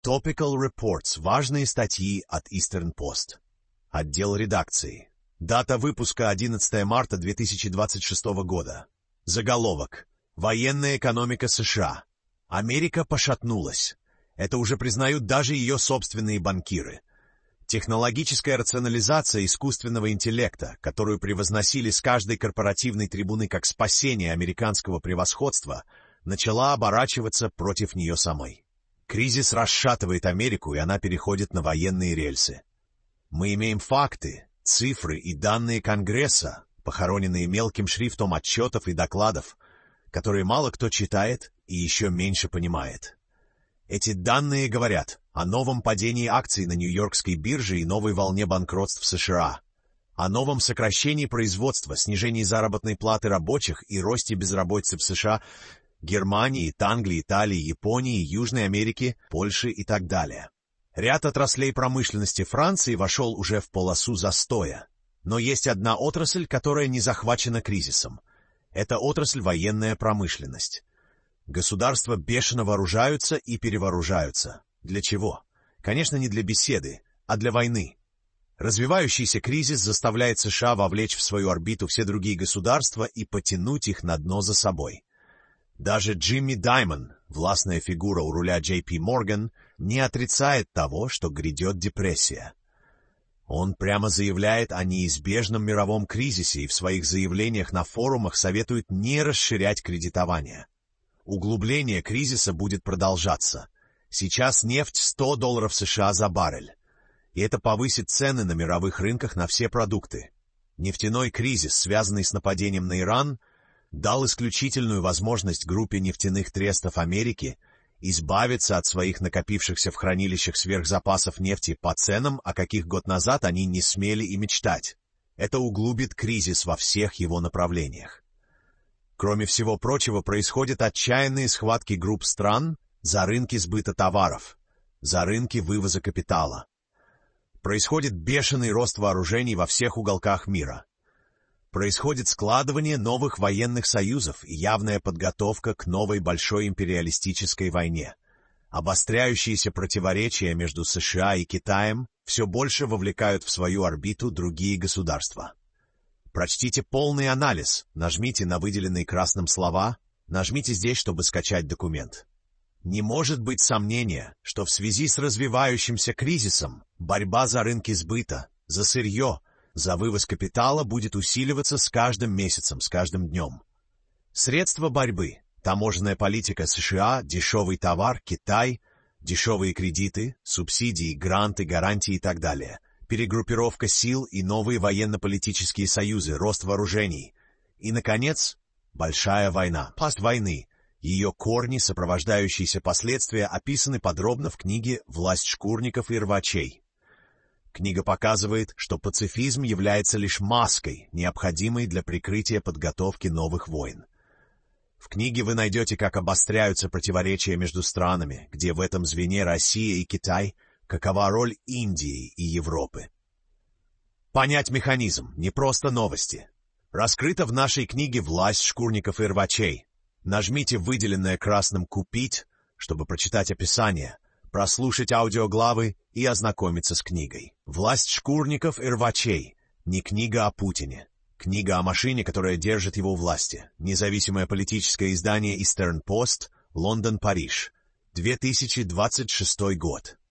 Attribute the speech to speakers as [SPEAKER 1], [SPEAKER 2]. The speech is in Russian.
[SPEAKER 1] Topical Reports. Важные статьи от Eastern Post. Отдел редакции. Дата выпуска 11 марта 2026 года. Заголовок. Военная экономика США. Америка пошатнулась. Это уже признают даже ее собственные банкиры. Технологическая рационализация искусственного интеллекта, которую превозносили с каждой корпоративной трибуны как спасение американского превосходства, начала оборачиваться против нее самой. Кризис расшатывает Америку, и она переходит на военные рельсы. Мы имеем факты, цифры и данные Конгресса, похороненные мелким шрифтом отчетов и докладов, которые мало кто читает и еще меньше понимает. Эти данные говорят о новом падении акций на Нью-Йоркской бирже и новой волне банкротств в США, о новом сокращении производства, снижении заработной платы рабочих и росте безработицы в США, Германии, Англии, Италии, Японии, Южной Америке, Польше и так далее. Ряд отраслей промышленности Франции вошел уже в полосу застоя. Но есть одна отрасль, которая не захвачена кризисом. Это отрасль военная промышленность. Государства бешено вооружаются и перевооружаются. Для чего? Конечно, не для беседы, а для войны. Развивающийся кризис заставляет США вовлечь в свою орбиту все другие государства и потянуть их на дно за собой. Даже Джимми Даймон, властная фигура у руля JP Morgan, не отрицает того, что грядет депрессия. Он прямо заявляет о неизбежном мировом кризисе и в своих заявлениях на форумах советует не расширять кредитование. Углубление кризиса будет продолжаться. Сейчас нефть $100 США за баррель. И это повысит цены на мировых рынках на все продукты. Нефтяной кризис, связанный с нападением на Иран, дал исключительную возможность группе нефтяных трестов Америки избавиться от своих накопившихся в хранилищах сверхзапасов нефти по ценам, о каких год назад они не смели и мечтать. Это углубит кризис во всех его направлениях. Кроме всего прочего, происходят отчаянные схватки групп стран за рынки сбыта товаров, за рынки вывоза капитала. Происходит бешеный рост вооружений во всех уголках мира. Происходит складывание новых военных союзов и явная подготовка к новой большой империалистической войне. Обостряющиеся противоречия между США и Китаем все больше вовлекают в свою орбиту другие государства. Прочтите полный анализ, нажмите на выделенные красным слова, нажмите здесь, чтобы скачать документ. Не может быть сомнения, что в связи с развивающимся кризисом борьба за рынки сбыта, за сырье, за вывоз капитала будет усиливаться с каждым месяцем, с каждым днем. Средства борьбы, таможенная политика США, дешевый товар, Китай, дешевые кредиты, субсидии, гранты, гарантии и так далее, перегруппировка сил и новые военно-политические союзы, рост вооружений. И, наконец, большая война, пасть войны, ее корни, сопровождающиеся последствия описаны подробно в книге «Власть шкурников и рвачей». Книга показывает, что пацифизм является лишь маской, необходимой для прикрытия подготовки новых войн. В книге вы найдете, как обостряются противоречия между странами, где в этом звене Россия и Китай, какова роль Индии и Европы. Понять механизм, не просто новости. Раскрыто в нашей книге «Власть шкурников и рвачей». Нажмите выделенное красным «Купить», чтобы прочитать описание, прослушать аудиоглавы и ознакомиться с книгой. «Власть шкурников и рвачей» — не книга о Путине. Книга о машине, которая держит его у власти. Независимое политическое издание Eastern Post, Лондон, Париж. 2026 год.